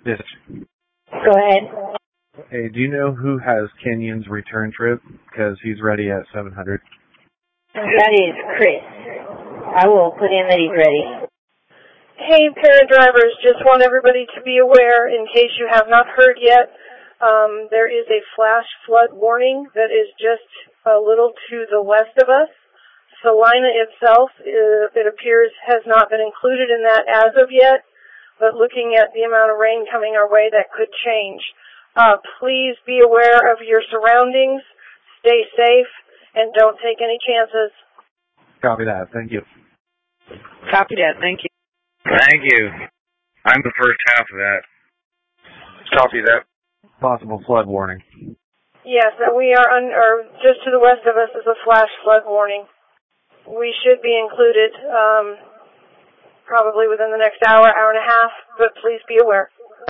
Yes. Go ahead. Hey, do you know who has Kenyon's return trip? Because he's ready at 700. That is Chris. I will put in that he's ready. Hey, parent drivers, just want everybody to be aware, in case you have not heard yet, there is a flash flood warning that is just a little to the west of us. Salina itself, it appears, has not been included in that as of yet, but looking at the amount of rain coming our way, that could change. Please be aware of your surroundings, stay safe, and don't take any chances. Copy that. Thank you. Copy that. Thank you. Thank you. I'm the first half of that. Copy that. Possible flood warning. Yes, we are or just to the west of us is a flash flood warning. We should be included probably within the next hour, hour and a half, but please be aware.